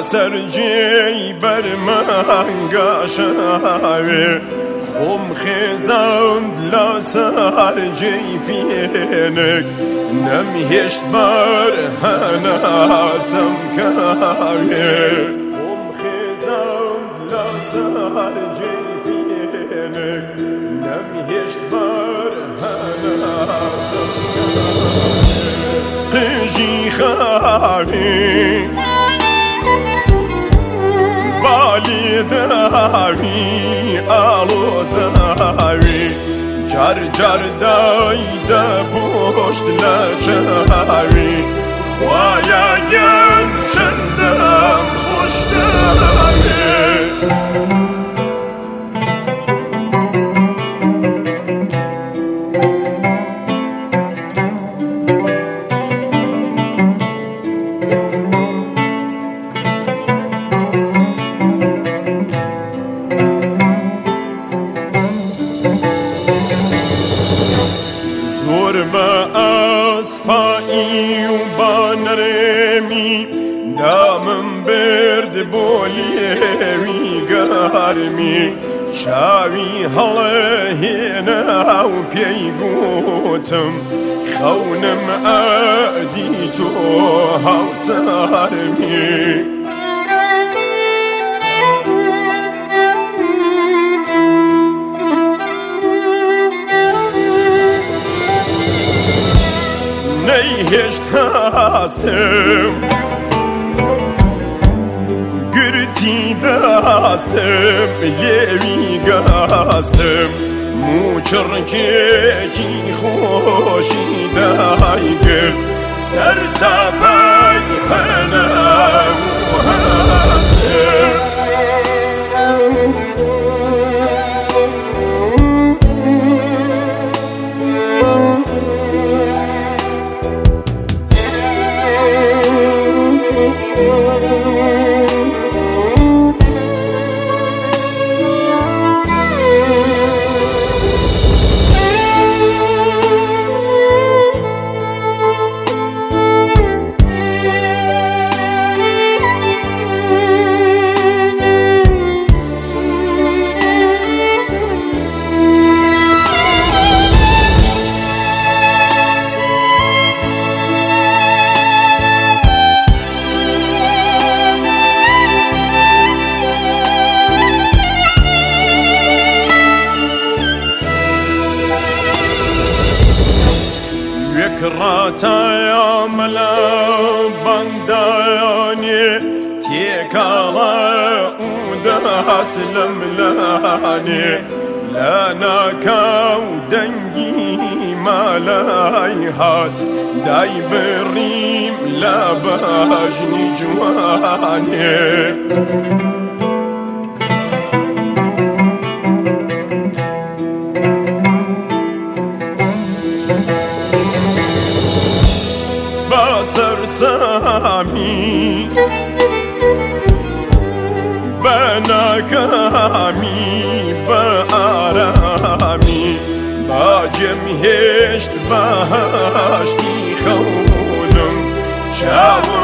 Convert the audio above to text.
سرجی بر من گشاوی خم خزاند لا سرجی فینک نمیهشت بر هناسم کاوی خم خزاند لا سرجی فینک نمیهشت بر هناسم کاوی قجی خاوی بالی داوی آلو زاوی جر جر دایده پشت لچاوی خوایا گم چندم خوش داوی اسپایی و بانرمی دامم برد بولیوی گرمی شاوی هلهینا و پی گوتم خونم ادی تو هاوسرمی نیهشت هستم گرتی دستم لیوی گستم موچرکی خوشی دایگر سر تبای هنم هستم راتايا ملا بنداني تيكالا وداس لملاني لانا كاو دنجي مالاي هات داي بريم لا باجني جواني سرسامی بنا کامی با آرامی با جمهشت باشتی خونم چاو